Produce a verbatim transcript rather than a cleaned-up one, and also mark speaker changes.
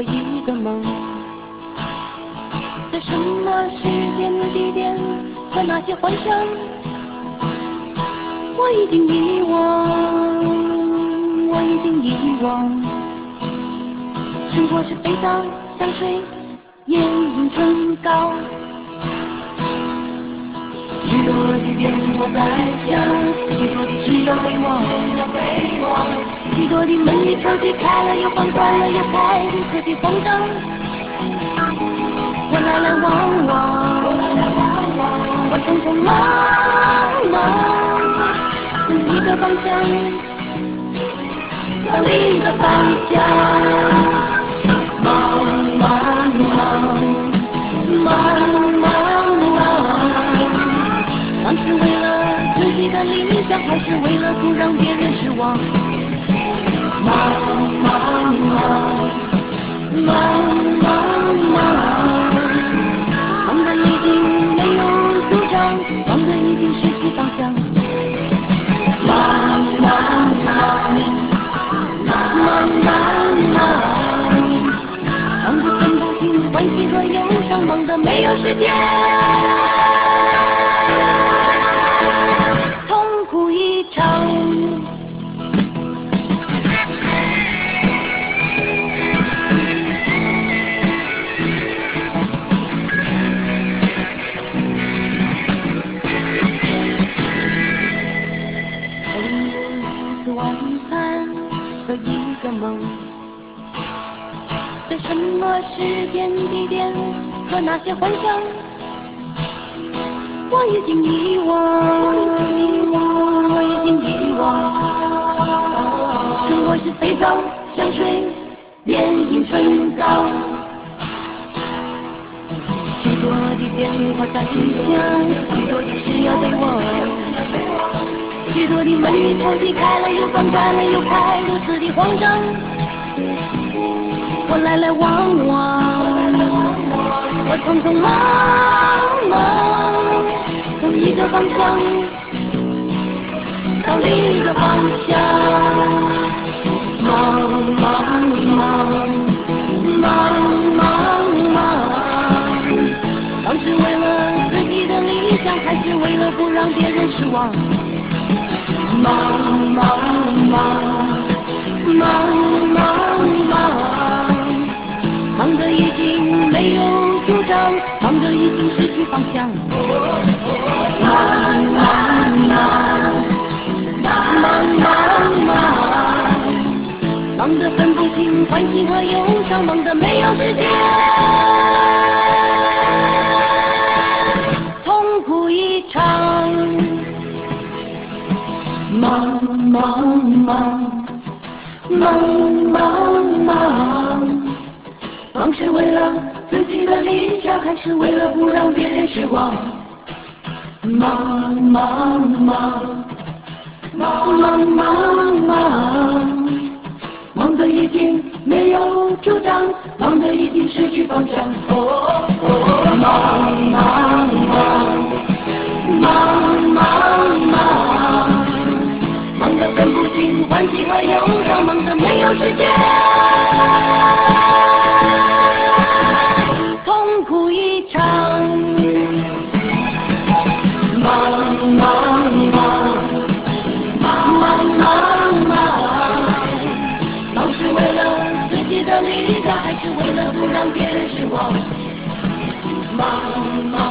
Speaker 1: 和一个梦，在什么时间地点和那些幻想，我已经遗忘，我已经遗忘。生活是肥皂、香水、眼影、唇膏。许多的变我在想，许多的事要被忘，许多的门与抽屉开了又关，关了又开，如此的慌张。我来来往往，我匆匆忙忙，从一个方向到另一个方向，忙忙忙忙忙忙。忙是为了自己的理想，还是为了不让别人失望？忙忙忙忙忙忙，忙得已经没有主张，忙得已经失去方向。忙忙忙忙忙忙，忙得分不清欢喜和忧伤，忙得没有时间。痛苦一场，曾有一次晚餐和一个梦，在什么时间地点和那些幻想，我已经遗忘，我已经遗忘。生活是肥皂、香水、眼影、唇膏。许多的变化在想，许多的事要被忘，许多的门与抽屉开了又关，关了又开，如此的慌张。我来来往往，我匆匆忙忙，从一个方向到另一个方向，忙忙忙忙忙忙，忙是为了自己的理想，还是为了不让别人失望？忙忙忙忙忙忙，忙得已经没有主张，忙得已经失去方向。忙忙忙忙忙忙，忙得分不清欢喜和忧伤，忙得没有时间。痛苦一场，忙忙忙忙忙忙，忙是为了自己的理想，还是为了不让别人失望？忙忙忙忙忙忙忙，忙得已经没有主张，忙得已经失去方向。忙忙忙忙忙忙，忙得分不清欢喜和忧伤，忙得没有时间。痛苦一场，忙忙忙忙忙忙忙，忙是为了自己的理想，还是为了不让别人失望？忙忙